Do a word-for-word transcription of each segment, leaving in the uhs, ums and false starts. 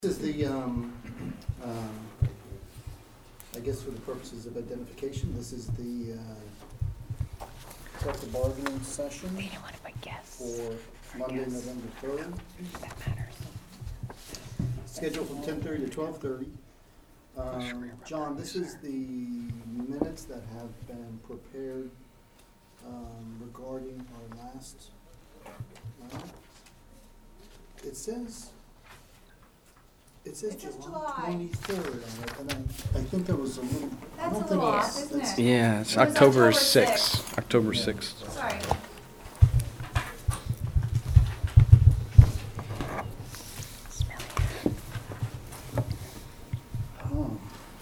This is the, um, uh, I guess for the purposes of identification, this is the uh, collective bargaining session They don't want to put guests. for for Monday, guests. November third. That matters. Scheduled from ten thirty to twelve thirty. Um, John, this is the minutes that have been prepared um, regarding our last, well, it says, it says It says July July. twenty-third on it, and I, I think there was a little, I That's don't a think little it's- off, isn't that's- it? Yeah, it's It was October October sixth. sixth. October Yeah. sixth. Sorry. Smelly. Oh.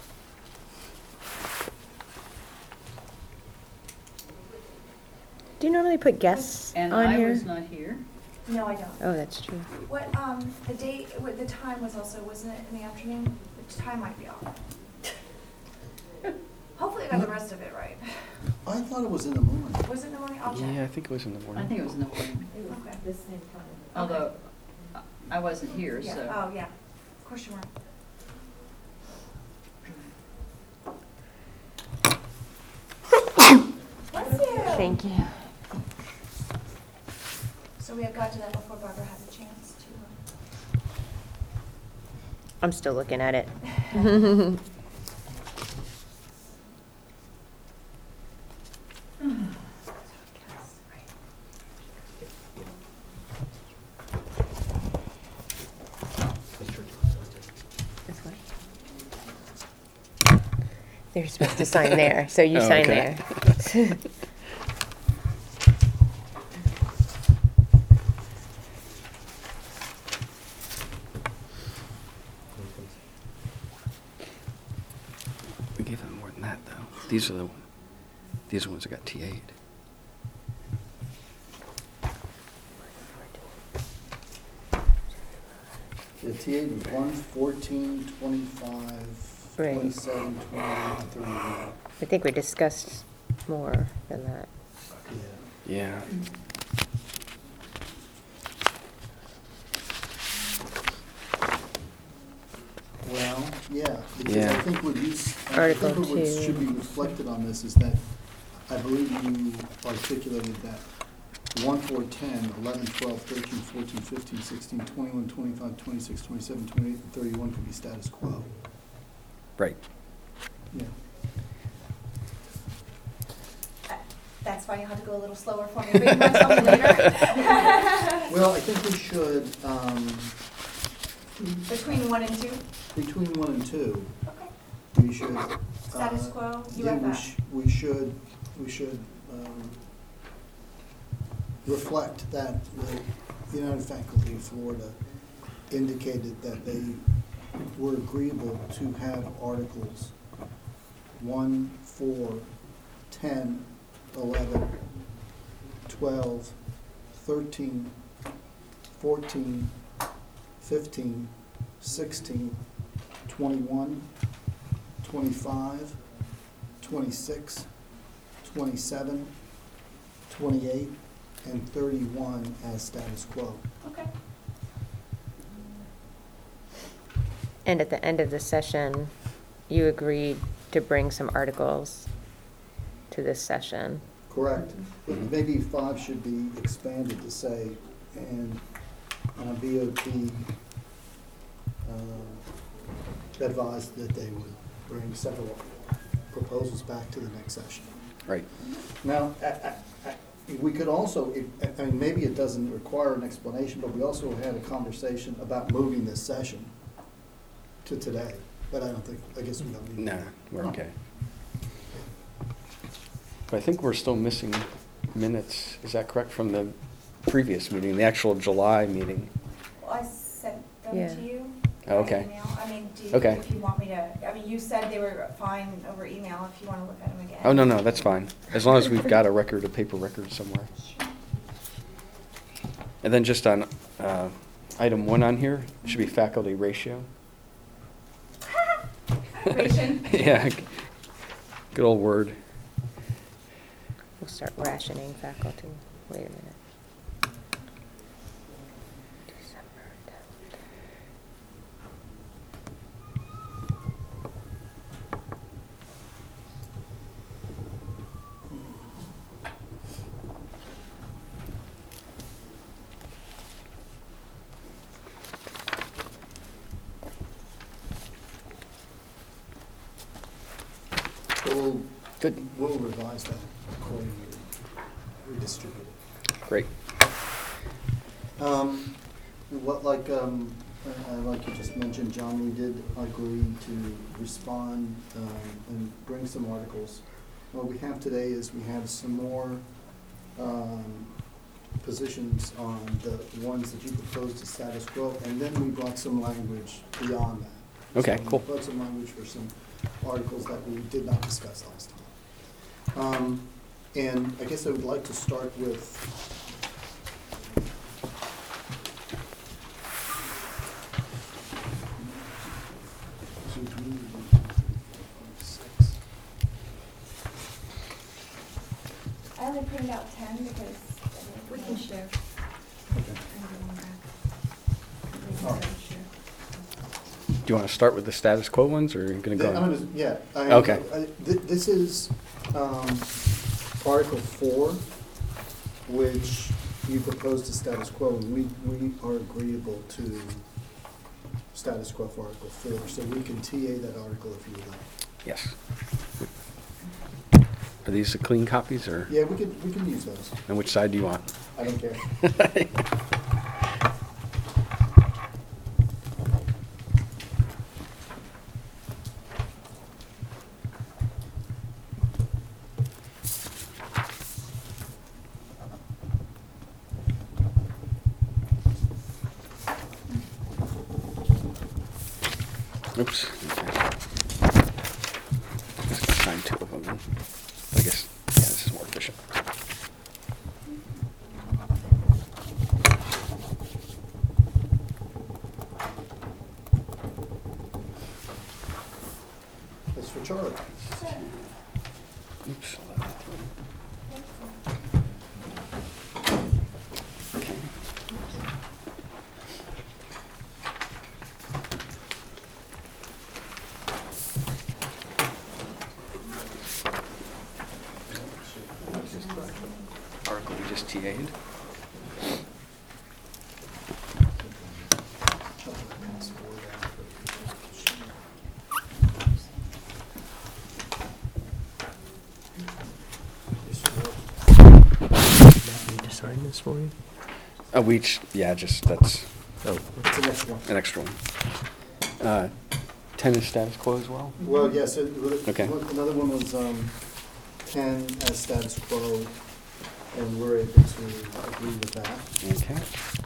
Do you normally put guests And on I here? was not here. No, I don't. Oh, that's true. What, um, the date, what, the time was also, wasn't it in the afternoon? The time might be off. Hopefully I got the rest of it right. I thought it was in the morning. Was it in the morning? I'll check. Yeah, I think it was in the morning. I think it was in the morning, Okay. the same time. although uh, I wasn't here, Yeah. so. Oh, yeah. Of course you weren't. Bless you. Thank you. So we had got to that before Barbara had a chance to. I'm still looking at it. This one. They're supposed to sign there, so you Oh, sign okay. there. We gave them more than that, though. These are the, these are the ones that got T A'd. The T A was one, fourteen, twenty-five, Right. twenty-seven, twenty-eight, thirty-one. I think we discussed more than that. Yeah. Yeah. Well, yeah, because I Yeah. think what you, s- I Article think what two. should be reflected on this is that I believe you articulated that one, four, ten, eleven, twelve, thirteen, fourteen, fifteen, sixteen, twenty-one, twenty-five, twenty-six, twenty-seven, twenty-eight, and thirty-one could be status quo. Right. Yeah. Uh, That's why you had to go a little slower for me, but you might tell me later. Well, I think we should, um, Between one and two? between one and two, Okay. we should. uh, Status quo, you Yeah, have we that. sh- we should, we should, um, reflect that the United Faculty of Florida indicated that they were agreeable to have articles one, four, ten, eleven, twelve, thirteen, fourteen, fifteen, sixteen, twenty-one, twenty-five, twenty-six, twenty-seven, twenty-eight, and thirty-one as status quo. Okay. And at the end of the session, you agreed to bring some articles to this session. Correct. But maybe five should be expanded to say, and uh, B O T uh, advised that they would bring several proposals back to the next session. Right. Now, I- I- I- we could also, it- I mean, maybe it doesn't require an explanation, but we also had a conversation about moving this session to today. But I don't think, I guess we don't need. Nah, we're okay. But I think we're still missing minutes, is that correct, from the previous meeting, the actual July meeting? Well, I sent them Yeah. to you. Oh, by okay. email. I mean, do you, Okay. if you want me to, I mean, you said they were fine over email, if you want to look at them again. Oh, no, no, that's fine. As long as we've got a record, a paper record somewhere. And then just on uh, item one on here, should be faculty ratio. Ration? Yeah, g- good old word. We'll start rationing faculty. Wait a minute. December tenth. So we'll, Good. we'll revise that accordingly, redistribute it. Great. Um, what, like, um, uh, like you just mentioned, John, we did agree to respond, um, and bring some articles. What we have today is we have some more, um, positions on the ones that you proposed as status quo, and then we brought some language beyond that. Okay, So we cool. brought some language for some articles that we did not discuss last time. Um, and I guess I would like to start with six. I only printed out ten because. We can share. Okay. All right. Do you want to start with the status quo ones, or are you going to The- go? I'm gonna, yeah. I- Okay. I- th- This is um, Article four, which you proposed to status quo, and we, we are agreeable to status quo for Article four, so we can T A that article if you would like. Yes. Are these the clean copies, or? Yeah, we can, we can use those. And which side do you want? I don't care. Oops. Okay. Just gonna sign two of them. I guess, yeah, this is more efficient. That's for Charlie. Oops. Okay. Article we just T A'd. Need to sign this for you? Uh, we each, yeah, just, that's Oh, It's an extra one. an extra one. Uh, ten is status quo as well? Well, yes, it- Okay. another one was um, ten as status quo, and we're able to agree with that. Okay.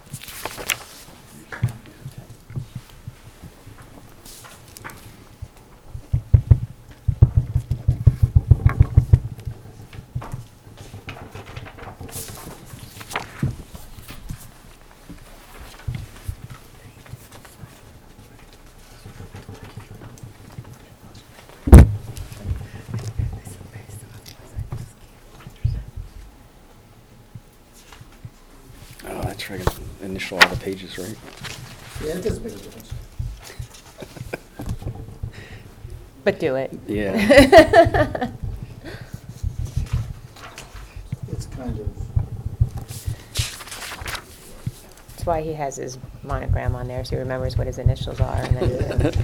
Oh, that's right. Initial all the pages, right? Yeah, it does make a difference. But do it. Yeah. It's kind of, That's why he has his monogram on there, so he remembers what his initials are, and then. Yeah.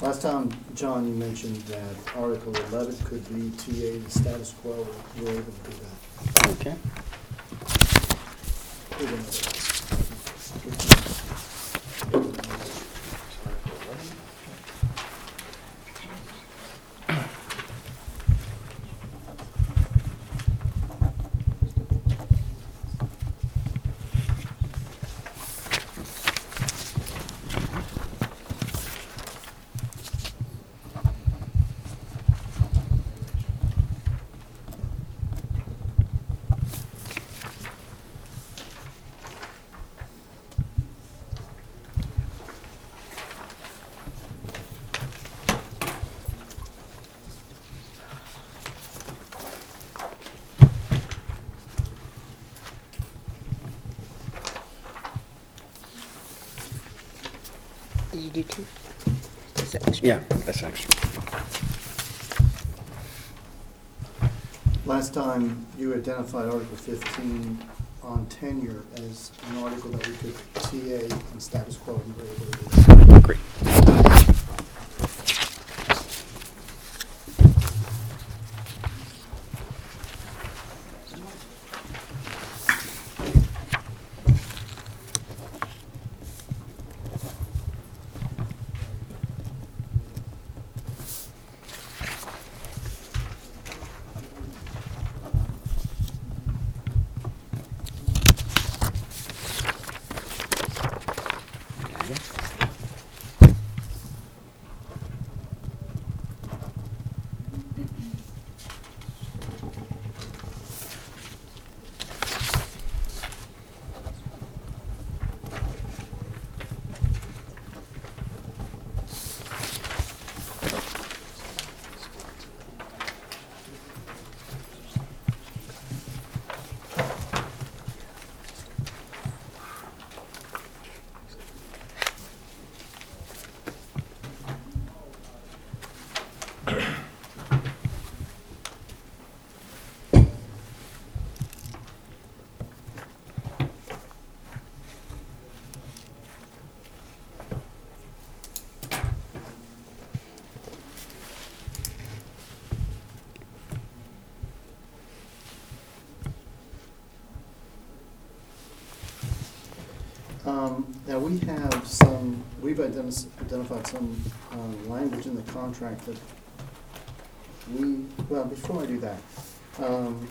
Last time, John, you mentioned that Article eleven could be T A, the status quo, we're able to do that. Okay. We're gonna- Did you do two? Is that extra? Yeah, that's extra. Last time, you identified Article fifteen on tenure as an article that we could T A and status quo, and we were able to do that. Great. Um, Now, we have some, we've identi- identified some um, language in the contract that we, well, before I do that, um,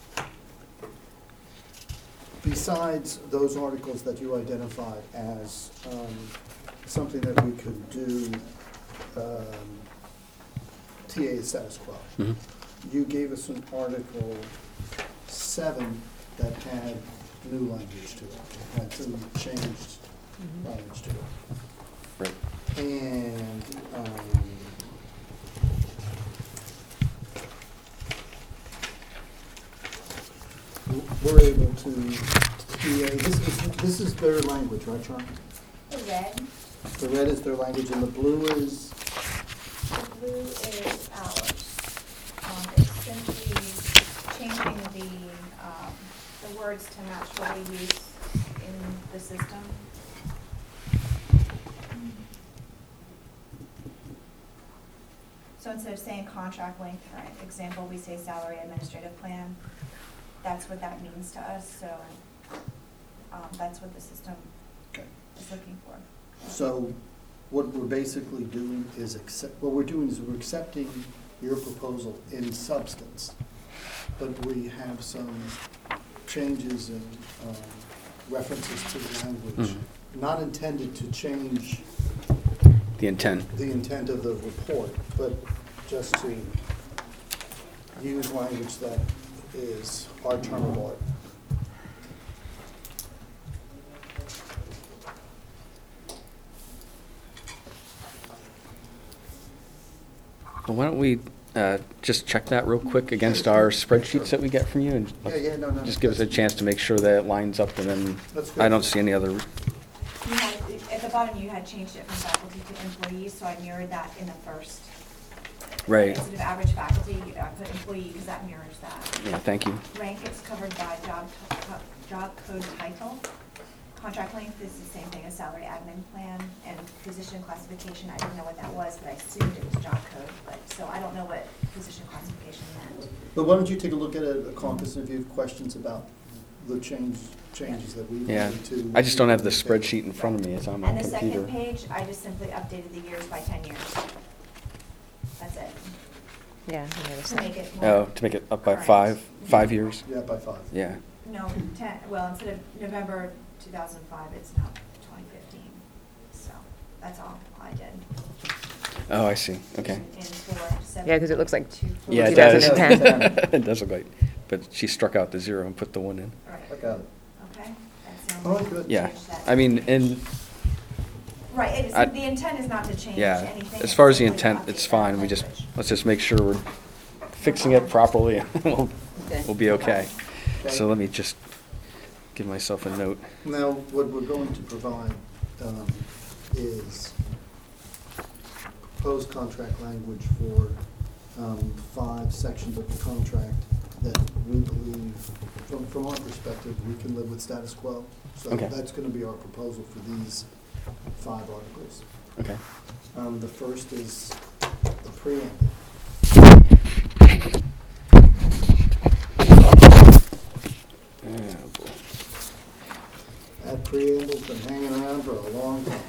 besides those articles that you identified as um, something that we could do, um, T A status quo, Mhm. you gave us an Article seven that had new language to it, had some changed language to it. Right. And, um, w- we're able to, T A, this is, this is their language, right, Charlie? The red, The red is their language and the blue is, the blue is ours. Um, it's simply changing the, um, the words to match what we use in the system. So instead of saying contract length, for example, we say salary administrative plan. That's what that means to us, so, um, that's what the system okay. is looking for. So what we're basically doing is accept, what we're doing is we're accepting your proposal in substance, but we have some changes and um, references to the language, Mhm. not intended to change The intent. the intent of the report, but just to use language that is our term of art. Well, why don't we uh, just check that real quick against our spreadsheets that we get from you? And Yeah, yeah, no, no. just give us a chance to make sure that it lines up, and then That's good. I don't see any other, You had, at the bottom, you had changed it from faculty to employees, so I mirrored that in the first. right. Instead of average faculty, I put employee, because that mirrors that. Yeah, thank you. Rank is covered by job, t- co- job code title. contract length is the same thing as salary admin plan, and position classification, I didn't know what that was, but I assumed it was job code, but, so I don't know what position classification meant. But why don't you take a look at it, a caucus, and if you have questions about the change, changes that we Yeah, made to. I just don't have the spreadsheet in front of me, it's on my And the computer. second page, I just simply updated the years by ten years. That's it, Yeah, I noticed to that. make it more. Oh, to make it up by current. five, five years? Yeah, by five. Yeah. No, ten, well, instead of November two thousand five, it's now twenty fifteen, so, that's all I did. Oh, I see, okay. In four, seven. Yeah, 'cause it looks like two, four, Yeah, it two does. thousand ten. It does look like, but she struck out the zero and put the one in. Right, I got it. okay, that's the All only. right, good. Yeah, change that. I mean, and, Right, it's, I- the intent is not to change yeah, anything. as it's far as the simply to intent, it's update that fine, we just, language. let's just make sure we're fixing it properly, and we'll, we'll be okay. Okay. So let me just give myself a note. Now, what we're going to provide um, is proposed contract language for um, five sections of the contract that we believe, from, from our perspective, we can live with status quo. So Okay. that's going to be our proposal for these five articles. Okay. Um, The first is the preamble. Oh, boy. That preamble's been hanging around for a long time.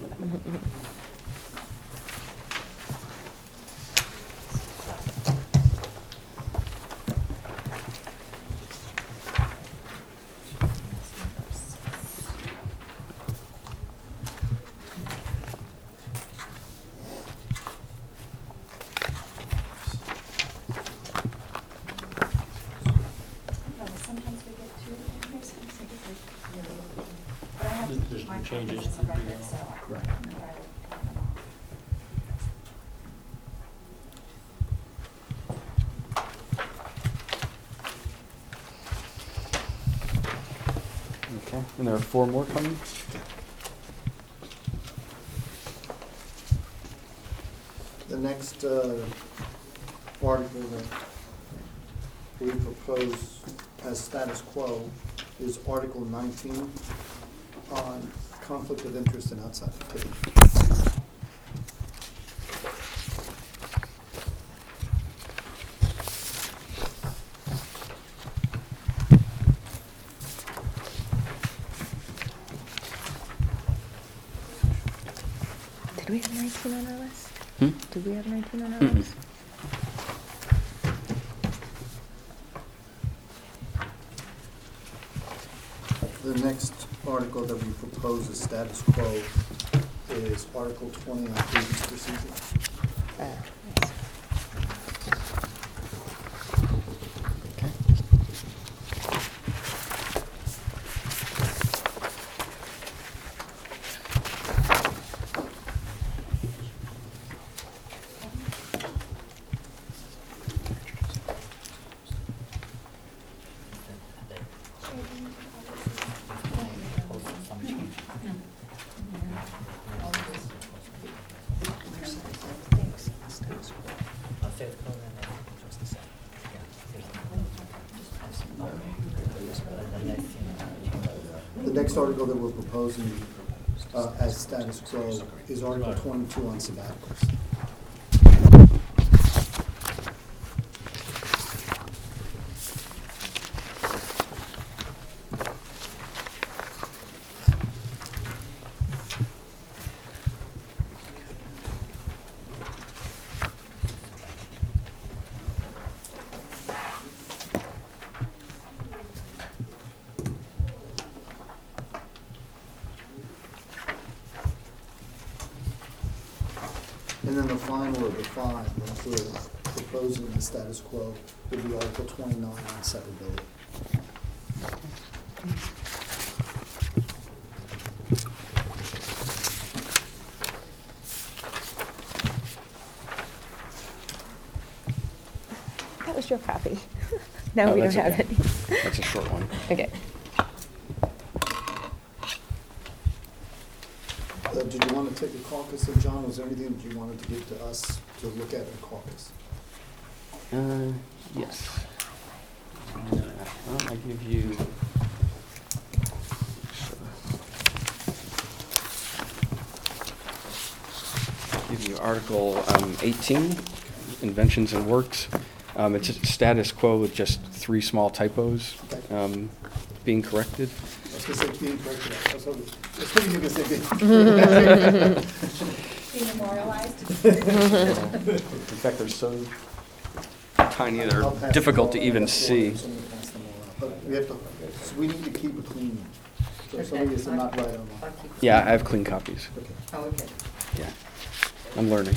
No, sometimes we get two, sometimes we get three. But I have There's- there's my no changes copies to of the record, preamble. so I- Correct. I will count them all. Okay, and there are four more coming? The next uh, article that we propose as status quo is Article nineteen on conflict of interest and outside activity. Did we have nineteen on our list? Hmm? Did we have nineteen on our Mm-mm. list? The next article that we propose as status quo is Article twenty on grievance procedure. Uh, Okay. The next article that we're proposing uh, as status quo is Article twenty-two on sabbaticals. And then the final of the five that we're proposing the status quo would be Article twenty-nine on severability. That was your copy. Now Oh, we don't that's have okay. it. That's a short one. Okay. Uh, Did you want to take a caucus, and John, was there anything that you wanted to give to us to look at in caucus? Uh, yes. Uh, Well, I give you. the Article um, eighteen, Inventions and Works. Um, It's a status quo with just three small typos um, being corrected. I was gonna say being corrected. I was hoping, I was hoping you were gonna say being. Demoralized. In fact, they're so tiny, they're I'll pass difficult to them all even out. see. Somebody pass them all out. But we have to, so we need to keep it clean. So if somebody is not right on I'll one. keep- Yeah, I have clean copies. Okay. Oh, okay. Yeah, I'm learning.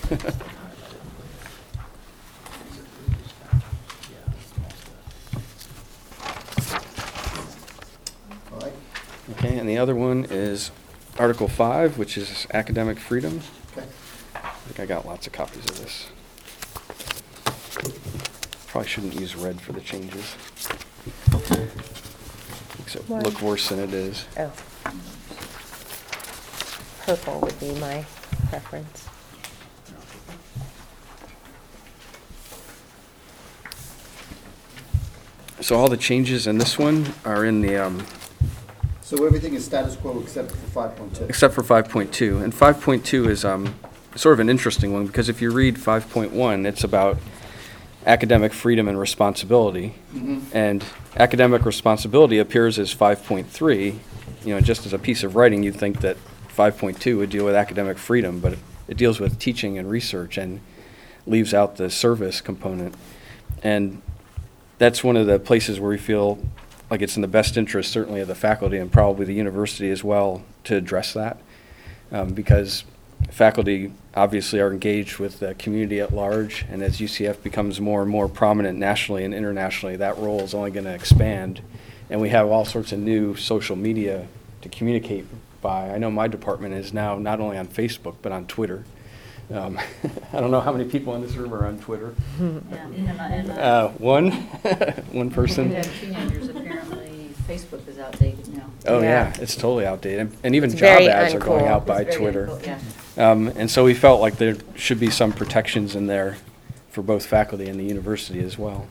All right, Okay, and the other one is Article five, which is academic freedom. okay. I think I got lots of copies of this. Probably shouldn't use red for the changes. Makes it Why? look worse than it is. Oh. Purple would be my preference. So all the changes in this one are in the, um, So everything is status quo except for five point two? except for five point two. And five point two is um, sort of an interesting one, because if you read five point one, it's about academic freedom and responsibility. Mhm. And academic responsibility appears as five point three. You know, just as a piece of writing, you'd think that five point two would deal with academic freedom, but it- it deals with teaching and research and leaves out the service component. And that's one of the places where we feel like it's in the best interest, certainly of the faculty and probably the university as well, to address that. Um, because faculty obviously are engaged with the community at large, and as U C F becomes more and more prominent nationally and internationally, that role is only going to expand. And we have all sorts of new social media to communicate by. I know my department is now not only on Facebook, but on Twitter. Um, I don't know how many people in this room are on Twitter. Yeah, and, I- and, uh, Uh, one, one person. we have teenagers, apparently Facebook is outdated now. Oh, Yeah. yeah, it's totally outdated. And even It's job very ads are going uncool. out by It's very Twitter. uncool, yeah. Um, And so we felt like there should be some protections in there for both faculty and the university as well.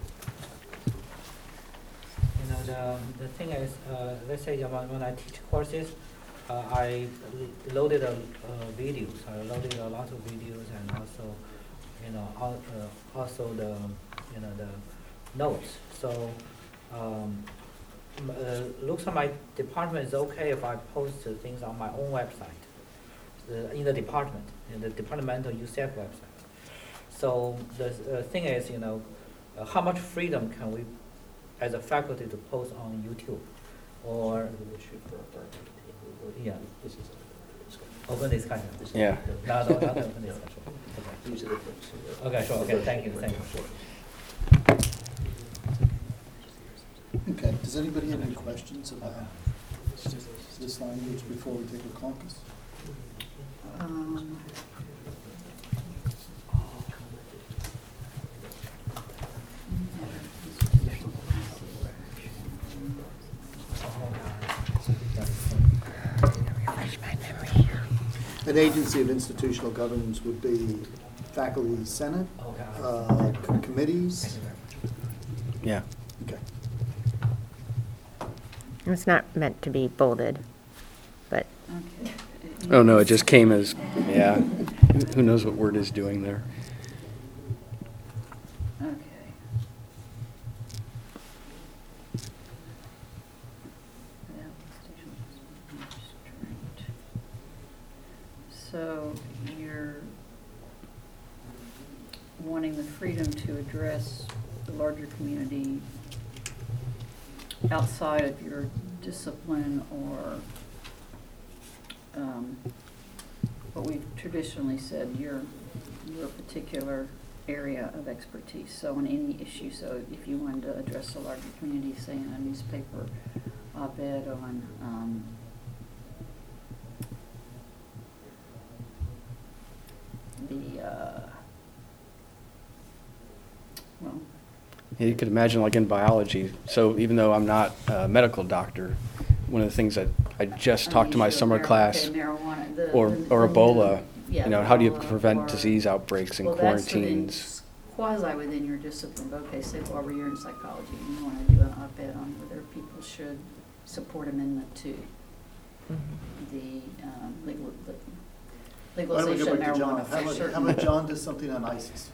You know, the, the thing is, uh, let's say when, when I teach courses, uh, I l- loaded a, uh, videos, I loaded a lot of videos and also, you know, al- uh, also the, you know, the notes. So, um, m- uh, looks like my department is okay if I post the things on my own website, the, in the department, in the departmental U C F website. So the uh, thing is, you know, uh, how much freedom can we, as a faculty, to post on YouTube, or yeah, open discussion. Yeah. No, no, not open discussion. Okay. Okay, sure. Okay, thank you, thank you. Okay, does anybody have any questions about this language before we take a caucus? Um, An agency of institutional governance would be faculty senate, Okay. uh, c- committees. Yeah. Okay. It's not meant to be bolded, but okay. Oh, no, it just came as, yeah. Who- Who knows what Word is doing there? Okay. So you're wanting the freedom to address the larger community outside of your discipline or um, what we've traditionally said, your, your particular area of expertise. So on any issue, so if you wanted to address the larger community, say in a newspaper op-ed on, um, the, uh, well, Yeah, you could imagine like in biology, so even though I'm not a medical doctor, one of the things that I just talked to my unusual summer mar- class, okay, marijuana, the- or, the- or the- Ebola, yeah, you know, how do you Ebola prevent or- disease outbreaks and Well, that's within quarantines? s- quasi within your discipline, but okay, say Barbara, you're in psychology, and you wanna do an op-ed on whether people should support Amendment Two, mhm. the, um, legal, the Why don't we go legalization back of to John? marijuana How for about, certain. how about John does something on ISIS?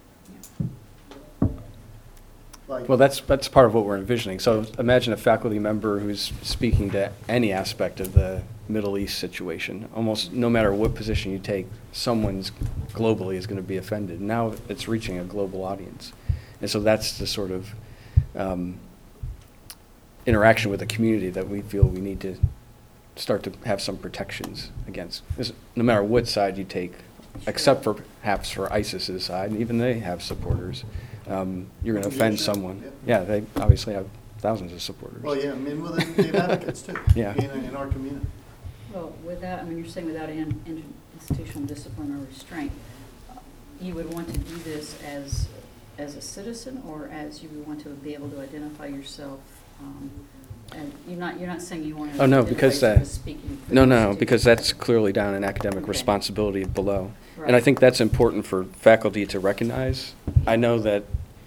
Like, Well, that's, that's part of what we're envisioning. So imagine a faculty member who's speaking to any aspect of the Middle East situation. Almost no matter what position you take, someone's globally is going to be offended. Now it's reaching a global audience. And so that's the sort of um, interaction with the community that we feel we need to start to have some protections against. 'Cause no matter what side you take, except for perhaps for ISIS's side, and even they have supporters, um, you're going to offend Yeah, sure. someone. Yeah. Yeah, they obviously have thousands of supporters. well, yeah, I mean, well, they they have advocates too. Yeah. In, in our community. Well, without, I mean, you're saying without in- in- institutional discipline or restraint, uh, you would want to do this as, as a citizen, or as you would want to be able to identify yourself? um, And you're not, you're not saying you want to Oh, no, identify because, yourself uh, as speaking for No, the no, institution. because that's clearly down in academic Okay. responsibility below. And I Right. think that's important for faculty to recognize. I know that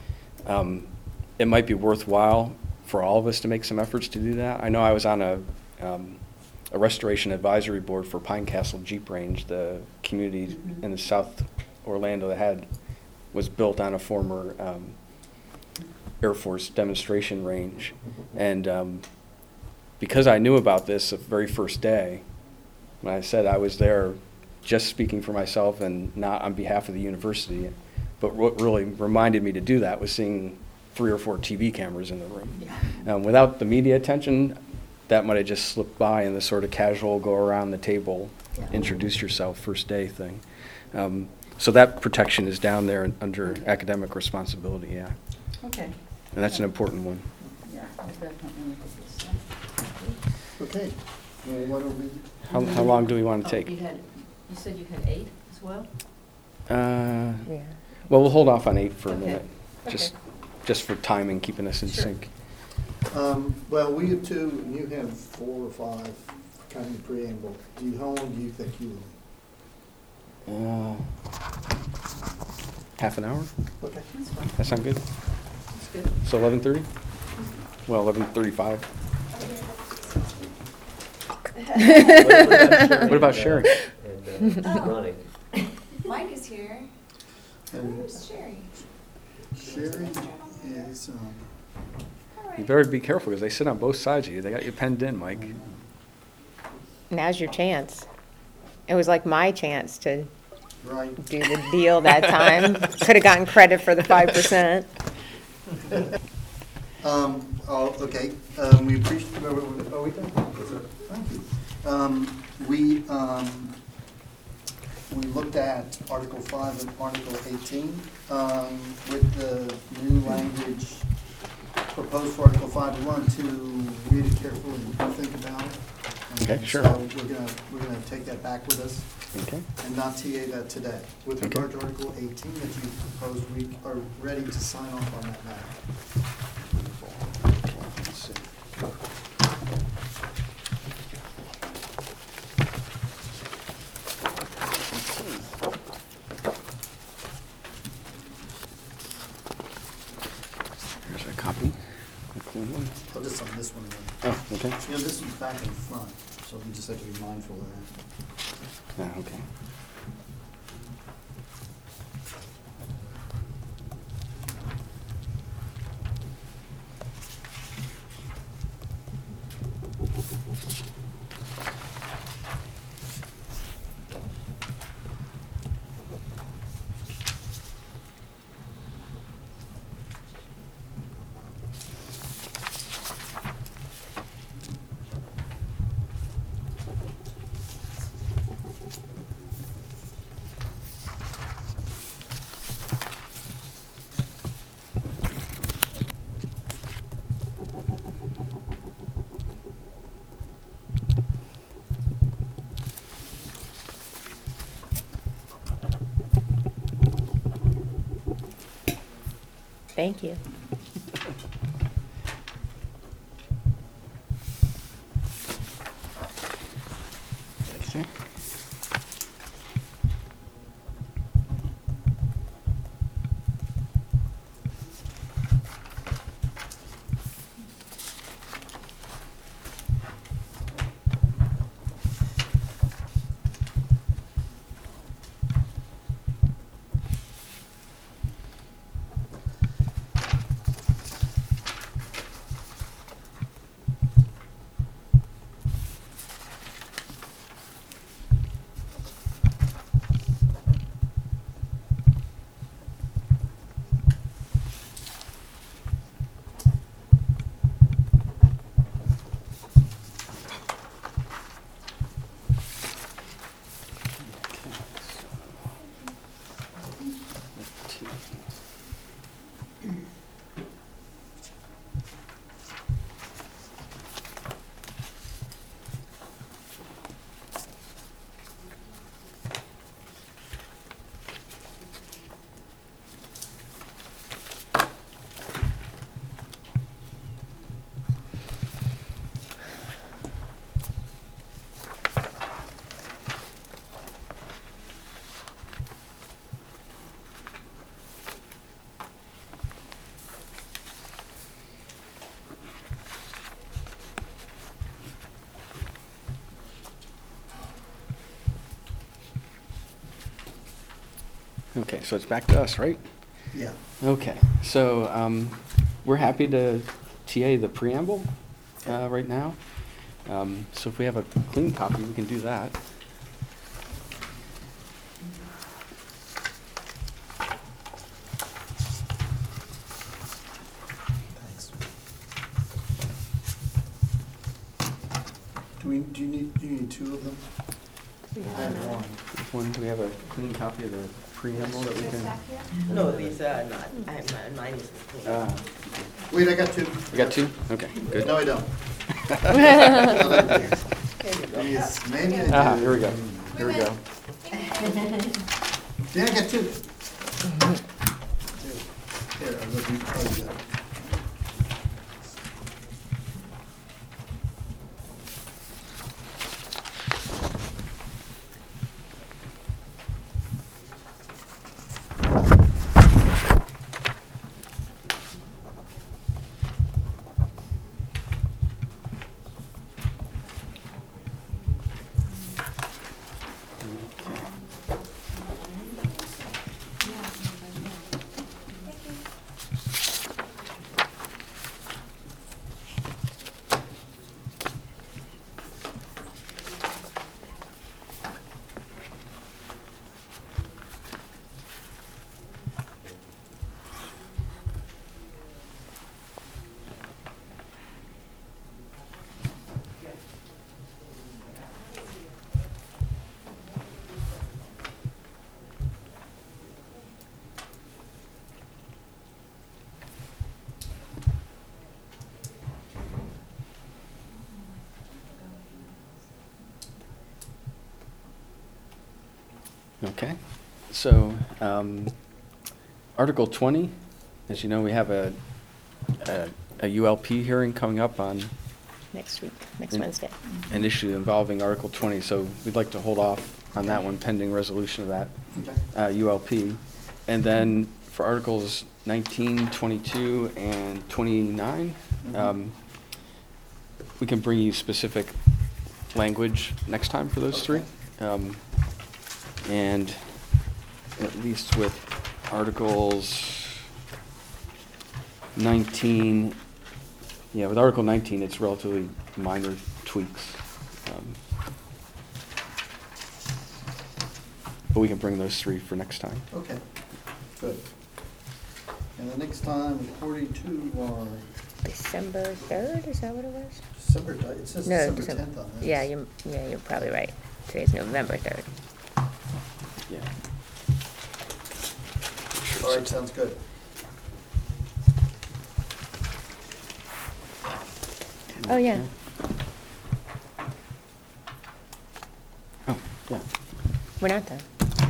um, it might be worthwhile for all of us to make some efforts to do that. I know I was on a, um, a restoration advisory board for Pine Castle Jeep Range, the community Mhm. in the South Orlando that had, was built on a former um, Air Force demonstration range. And um, because I knew about this the very first day, when I said I was there just speaking for myself and not on behalf of the university, but what really reminded me to do that was seeing three or four T V cameras in the room. Yeah. Um, without the media attention, that might have just slipped by in the sort of casual, go around the table, Yeah. introduce yourself, first day thing. Um, so that protection is down there under academic responsibility, yeah. Okay. And that's an important one. Yeah, I'll definitely look at this. uh, Okay, well, why don't we? How, how long do we want Oh, to take? you had, you said you had eight as well? Uh, Yeah. well, we'll hold off on eight for a Okay. minute, just, Okay. just for timing, keeping us in Sure. sync. Um, well, we have two, and you have four or five, kind of preamble. Do you, how long do you think you will? Uh, half an hour? Okay. That's fine. That sound good? That's good. So eleven thirty? Well, eleven thirty-five. What about sharing? And, uh, Ronnie? Mike is here. And Where's Sherry? Sherry is, um, All right. You better be careful, because they sit on both sides of you. They got you penned in, Mike. Now's your chance. It was like my chance to right. do the deal that time. Could have gotten credit for the five percent. Um, oh, okay, um, we appreciate, are we, are we done? Thank you. Um, we, um, we looked at Article five and Article eighteen, um, with the new language proposed for Article five. We wanted to read it carefully and think about it. Okay, And sure. So we're gonna, we're gonna take that back with us Okay. and not T A that today. With Okay. regard to Article eighteen that you proposed, we are ready to sign off on that matter. Let's see. Here's a copy. A clean one. I'll just sign this one then. Oh, okay. You know, this is back and front, so you just have to be mindful of that. Ah, okay. Thank you. Okay. Okay, so it's back to us, right? Yeah. Okay, so um, we're happy to T A the preamble uh, right now. Um, So if we have a clean copy, we can do that. Thanks. Do we, do you need, do you need two of them? I have one. Which one, do we have a clean copy of the preamble that we Just can? back here? No, these are not, I have mine, mine is clean. Ah, Wait, I got two. We got two? Okay, good. No, I don't. Yes, maybe I do. Ah, here we go, here we go. Yeah, I got two. Here, I'll let you close that. Okay, so um, Article twenty, as you know, we have a, a, a U L P hearing coming up on Next week, next In- Wednesday. an issue involving Article twenty, so we'd like to hold off on that one pending resolution of that Okay. uh, U L P. And then for Articles nineteen, twenty-two, and twenty-nine, Mhm. um, we can bring you specific language next time for those three. Um, And at least with Articles nineteen, yeah, with Article nineteen, it's relatively minor tweaks. Um, But we can bring those three for next time. Okay, good. And the next time, according to our December third, is that what it was? December, di- it says No, December December- tenth on this. Yeah, you, yeah, you're probably right. Today's November third. Yeah. All right, sounds good. Oh, yeah. Oh, yeah. We're not done.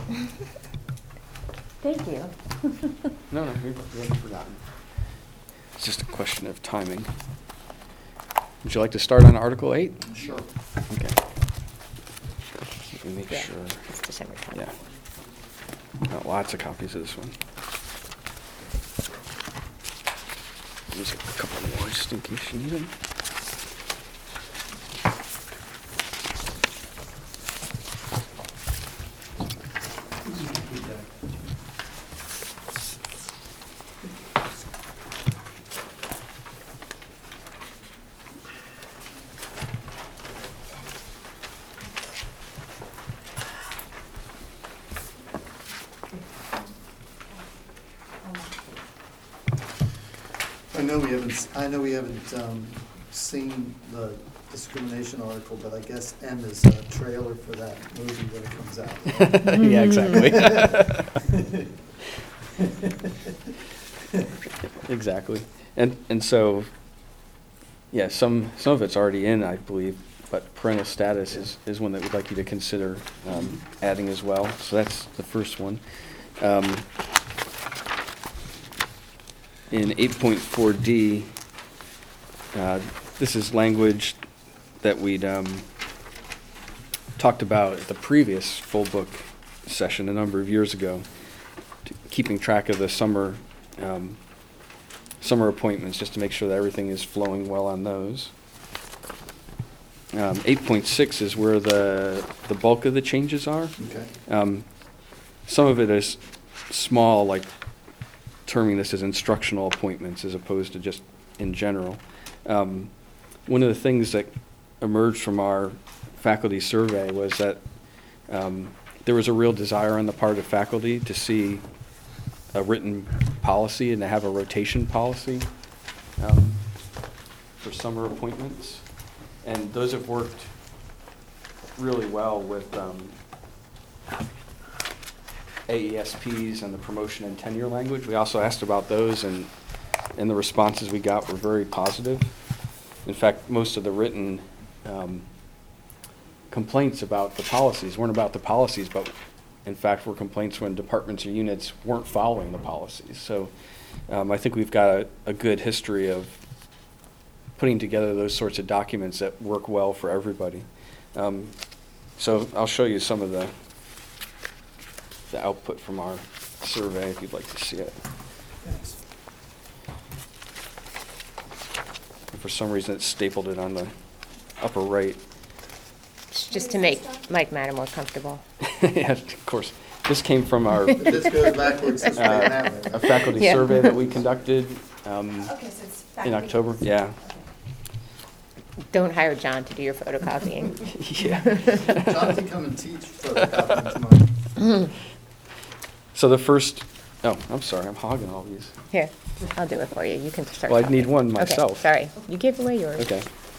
Thank you. No, no, we we haven't forgotten. It's just a question of timing. Would you like to start on Article eight? Sure. Okay. Let me make Yeah, sure. it's December tenth. Yeah. Got lots of copies of this one. There's a couple more just in case you need them. I know we haven't, s- I know we haven't um, seen the discrimination article, but I guess M is a trailer for that movie when it comes out. Yeah, exactly. Exactly. And, and so, yeah, some, some of it's already in, I believe, but parental status is, is one that we'd like you to consider um, adding as well. So that's the first one. Um, In eight point four D, uh, this is language that we'd um, talked about at the previous full book session a number of years ago, to keeping track of the summer um, summer appointments, just to make sure that everything is flowing well on those. Um, eight point six is where the the bulk of the changes are. Okay. Um, Some of it is small, like terming this as instructional appointments as opposed to just in general. Um, one of the things that emerged from our faculty survey was that um, there was a real desire on the part of faculty to see a written policy and to have a rotation policy um, for summer appointments. And those have worked really well with um, A E S Ps and the promotion and tenure language. We also asked about those, and, and the responses we got were very positive. In fact, most of the written um, complaints about the policies weren't about the policies, but in fact were complaints when departments or units weren't following the policies. So um, I think we've got a, a good history of putting together those sorts of documents that work well for everybody. Um, so I'll show you some of the the output from our survey if you'd like to see it. Thanks. And for some reason, it's stapled it on the upper right. It's just to make Mike Madden more comfortable. Yeah, of course. This came from our If this goes backwards, since we don't have it. uh, a faculty Yeah. survey that we conducted um, Okay, so it's in faculty. October. Yeah. Don't hire John to do your photocopying. Yeah. John can come and teach photocopying tomorrow. So the first, oh, I'm sorry, I'm hogging all these. Here, I'll do it for you. You can start. Well, I'd need talking. one Okay, myself. sorry. You gave away yours. Okay.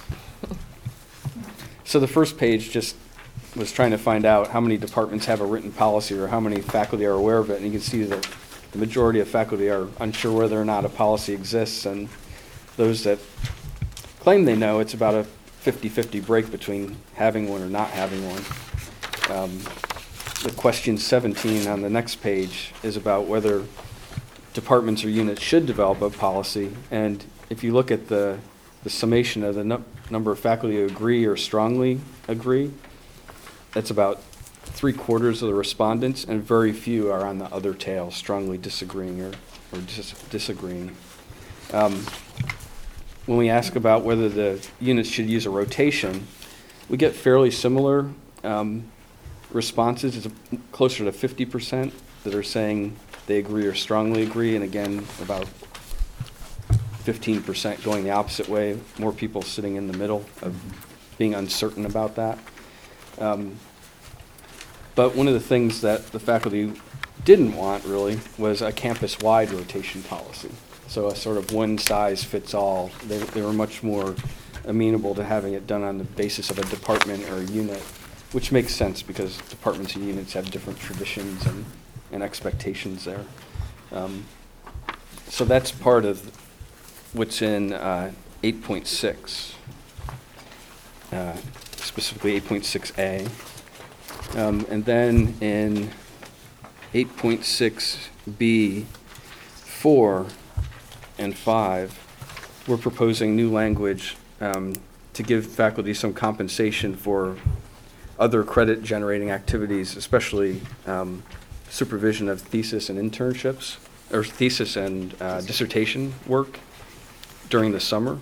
So the first page just was trying to find out how many departments have a written policy or how many faculty are aware of it. And you can see that the majority of faculty are unsure whether or not a policy exists. And those that claim they know, it's about a fifty-fifty break between having one or not having one. Um, the question seventeen on the next page is about whether departments or units should develop a policy. And if you look at the, the summation of the nu- number of faculty who agree or strongly agree, that's about three quarters of the respondents, and very few are on the other tail, strongly disagreeing or, or dis- disagreeing. Um, when we ask about whether the units should use a rotation, we get fairly similar um, responses. It's a, closer to fifty percent that are saying they agree or strongly agree, and again, about fifteen percent going the opposite way, more people sitting in the middle of being uncertain about that. Um, but one of the things that the faculty didn't want really was a campus-wide rotation policy. So a sort of one-size-fits-all. They, they were much more amenable to having it done on the basis of a department or a unit, which makes sense because departments and units have different traditions and, and expectations there. Um, so that's part of what's in uh, eight point six, uh, specifically eight point six A. Um, and then in eight point six B, four and five, we're proposing new language um, to give faculty some compensation for other credit-generating activities, especially um, supervision of thesis and internships, or thesis and uh, dissertation work during the summer.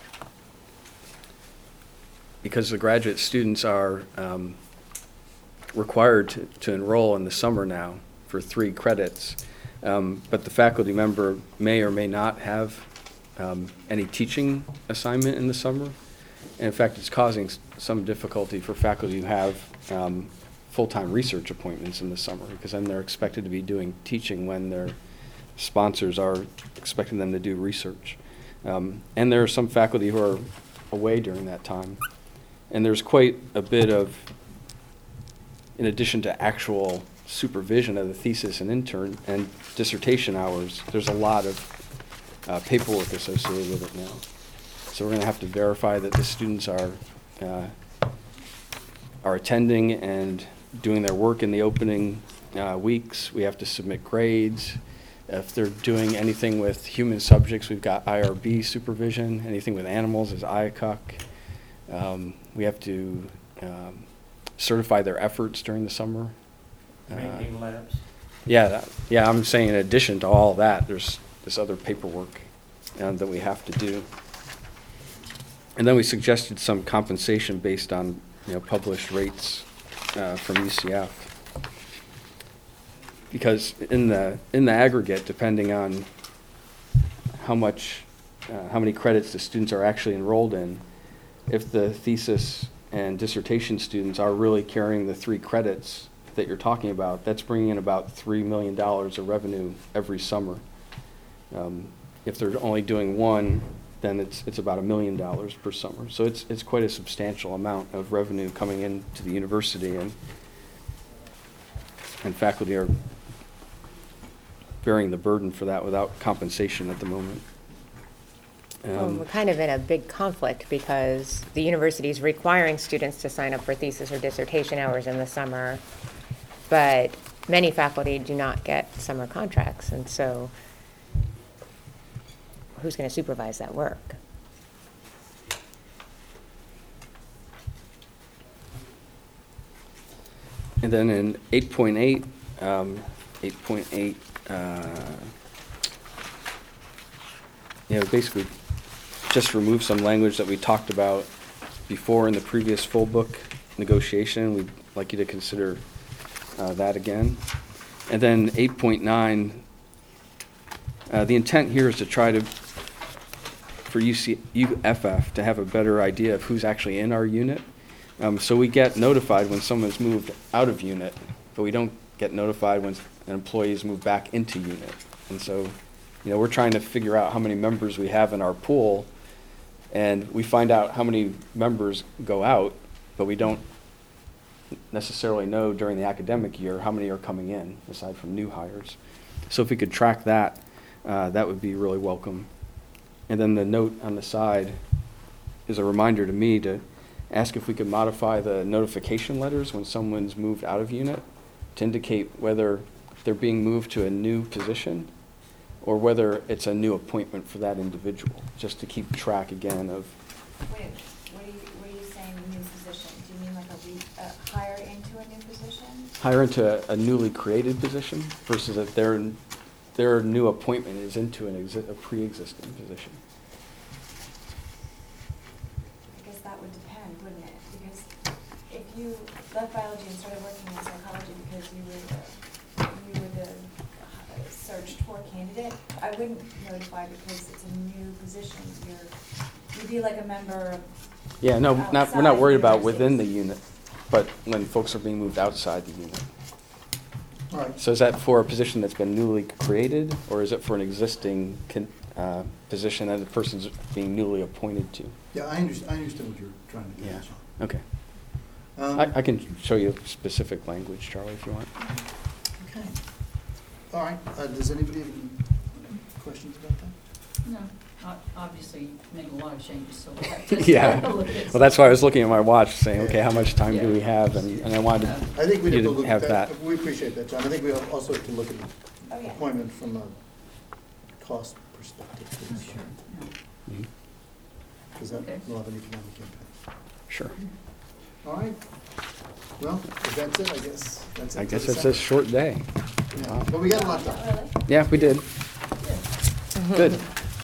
Because the graduate students are um, required to, to enroll in the summer now for three credits, um, but the faculty member may or may not have um, any teaching assignment in the summer. And in fact, it's causing s- some difficulty for faculty who have um, full-time research appointments in the summer, because then they're expected to be doing teaching when their sponsors are expecting them to do research. Um, and there are some faculty who are away during that time. And there's quite a bit of, in addition to actual supervision of the thesis and intern and dissertation hours, there's a lot of uh, paperwork associated with it now. So we're going to have to verify that the students are uh, are attending and doing their work in the opening uh, weeks. We have to submit grades. If they're doing anything with human subjects, we've got I R B supervision. Anything with animals is I A C U C. Um, we have to um, certify their efforts during the summer. Uh, Maintain labs. Yeah, that, yeah, I'm saying in addition to all that, there's this other paperwork uh, that we have to do. And then we suggested some compensation based on, you know, published rates uh, from U C F. because in the, in the aggregate, depending on how much, uh, how many credits the students are actually enrolled in, if the thesis and dissertation students are really carrying the three credits that you're talking about, that's bringing in about three million dollars of revenue every summer. Um, if they're only doing one, then it's, it's about a million dollars per summer. So it's, it's quite a substantial amount of revenue coming into the university, and, and faculty are bearing the burden for that without compensation at the moment. Well, Um, we're kind of in a big conflict because the university is requiring students to sign up for thesis or dissertation hours in the summer, but many faculty do not get summer contracts, and so who's going to supervise that work? And then in eight point eight, um, eight point eight, uh, yeah, basically just remove some language that we talked about before in the previous full book negotiation. We'd like you to consider uh, that again. And then eight point nine, uh, the intent here is to try to, for U C, U F F to have a better idea of who's actually in our unit. Um, so we get notified when someone's moved out of unit, but we don't get notified when an employee is moved back into unit. And so, you know, we're trying to figure out how many members we have in our pool, and we find out how many members go out, but we don't necessarily know during the academic year how many are coming in, aside from new hires. So if we could track that, uh, that would be really welcome. And then the note on the side is a reminder to me to ask if we could modify the notification letters when someone's moved out of unit to indicate whether they're being moved to a new position or whether it's a new appointment for that individual, just to keep track again of. Wait, what are you, what are you saying, new position? Do you mean like a re, uh, hire into a new position? Hire into a newly created position versus that their, their new appointment is into an exi- a pre-existing position. I guess that would depend, wouldn't it? Because if you left biology and started working in psychology because you were the, you were the uh, searched for candidate, I wouldn't notify because it's a new position. You're, you'd be like a member of. Yeah, no, not, we're not outside worried about within the universities. unit, but when folks are being moved outside the unit. All right. So is that for a position that's been newly created, or is it for an existing con- uh, position that the person's being newly appointed to? Yeah, I understand, I understand what you're trying to Yeah. get at. Okay. Um, I, I can show you specific language, Charlie, if you want. Okay. All right, uh, does anybody have any questions about that? No, o- obviously, you made a lot of changes, so we have to. Yeah, look at- well, that's why I was looking at my watch, saying, okay, Yeah. how much time do Yeah. we have? And, and I wanted to, I think we You need to didn't look at have that. that. We appreciate that, John. I think we also have to look at the Oh, yeah. appointment from a cost perspective, too. Sure, yeah. Mhm. Because that Okay. will have an economic impact. sure. All right. Well, if that's it, I guess. That's it I for guess the it's a second. short day. Yeah, but we got a lot done. Not really? Yeah, we did. Yeah. Good.